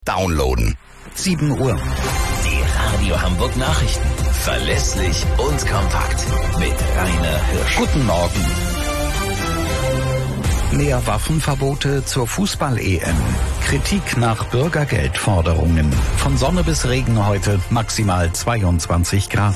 Downloaden. 7 Uhr. Die Radio Hamburg Nachrichten. Verlässlich und kompakt. Mit Rainer Hirsch. Guten Morgen. Mehr Waffenverbote zur Fußball-EM. Kritik nach Bürgergeldforderungen. Von Sonne bis Regen heute, maximal 22 Grad.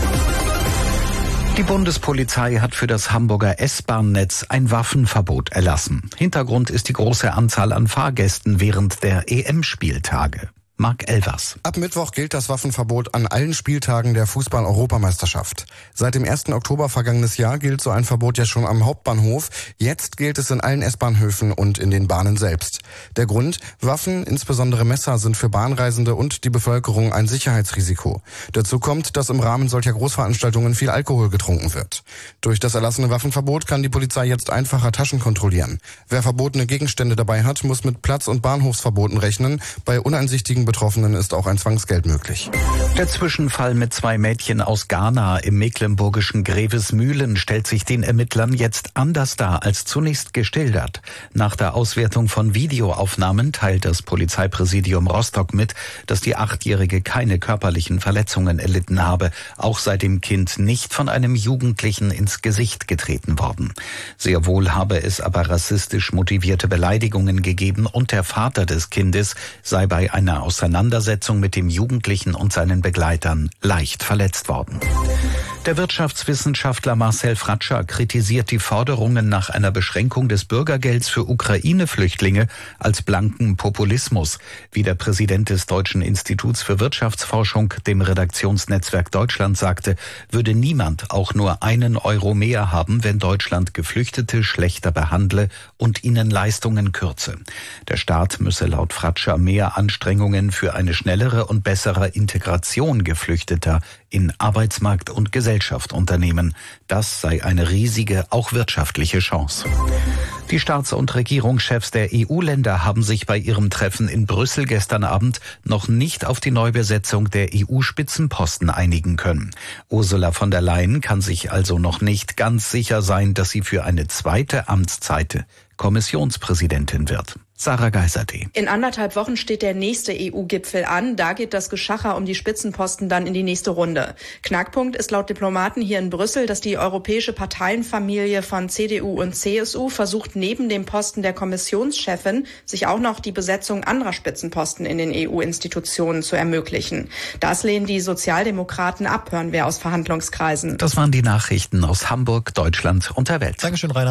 Die Bundespolizei hat für das Hamburger S-Bahn-Netz ein Waffenverbot erlassen. Hintergrund ist die große Anzahl an Fahrgästen während der EM-Spieltage. Marc Elvers. Ab Mittwoch gilt das Waffenverbot an allen Spieltagen der Fußball-Europameisterschaft. Seit dem 1. Oktober vergangenes Jahr gilt so ein Verbot ja schon am Hauptbahnhof. Jetzt gilt es in allen S-Bahnhöfen und in den Bahnen selbst. Der Grund? Waffen, insbesondere Messer, sind für Bahnreisende und die Bevölkerung ein Sicherheitsrisiko. Dazu kommt, dass im Rahmen solcher Großveranstaltungen viel Alkohol getrunken wird. Durch das erlassene Waffenverbot kann die Polizei jetzt einfacher Taschen kontrollieren. Wer verbotene Gegenstände dabei hat, muss mit Platz- und Bahnhofsverboten rechnen. Bei uneinsichtigen Betroffenen ist auch ein Zwangsgeld möglich. Der Zwischenfall mit 2 Mädchen aus Ghana im mecklenburgischen Grevesmühlen stellt sich den Ermittlern jetzt anders dar als zunächst geschildert. Nach der Auswertung von Videoaufnahmen teilt das Polizeipräsidium Rostock mit, dass die 8-Jährige keine körperlichen Verletzungen erlitten habe. Auch sei dem Kind nicht von einem Jugendlichen ins Gesicht getreten worden. Sehr wohl habe es aber rassistisch motivierte Beleidigungen gegeben und der Vater des Kindes sei bei einer Auseinandersetzung mit dem Jugendlichen und seinen Begleitern leicht verletzt worden. Der Wirtschaftswissenschaftler Marcel Fratscher kritisiert die Forderungen nach einer Beschränkung des Bürgergelds für Ukraine-Flüchtlinge als blanken Populismus. Wie der Präsident des Deutschen Instituts für Wirtschaftsforschung dem Redaktionsnetzwerk Deutschland sagte, würde niemand auch nur einen Euro mehr haben, wenn Deutschland Geflüchtete schlechter behandle und ihnen Leistungen kürze. Der Staat müsse laut Fratscher mehr Anstrengungen für eine schnellere und bessere Integration Geflüchteter in Arbeitsmarkt und Gesellschaft unternehmen. Das sei eine riesige, auch wirtschaftliche Chance. Die Staats- und Regierungschefs der EU-Länder haben sich bei ihrem Treffen in Brüssel gestern Abend noch nicht auf die Neubesetzung der EU-Spitzenposten einigen können. Ursula von der Leyen kann sich also noch nicht ganz sicher sein, dass sie für eine zweite Amtszeit Kommissionspräsidentin wird. Sarah Geiserte. In 1,5 Wochen steht der nächste EU-Gipfel an. Da geht das Geschacher um die Spitzenposten dann in die nächste Runde. Knackpunkt ist laut Diplomaten hier in Brüssel, dass die europäische Parteienfamilie von CDU und CSU versucht, neben dem Posten der Kommissionschefin sich auch noch die Besetzung anderer Spitzenposten in den EU-Institutionen zu ermöglichen. Das lehnen die Sozialdemokraten ab, hören wir aus Verhandlungskreisen. Das waren die Nachrichten aus Hamburg, Deutschland und der Welt. Dankeschön, Rainer.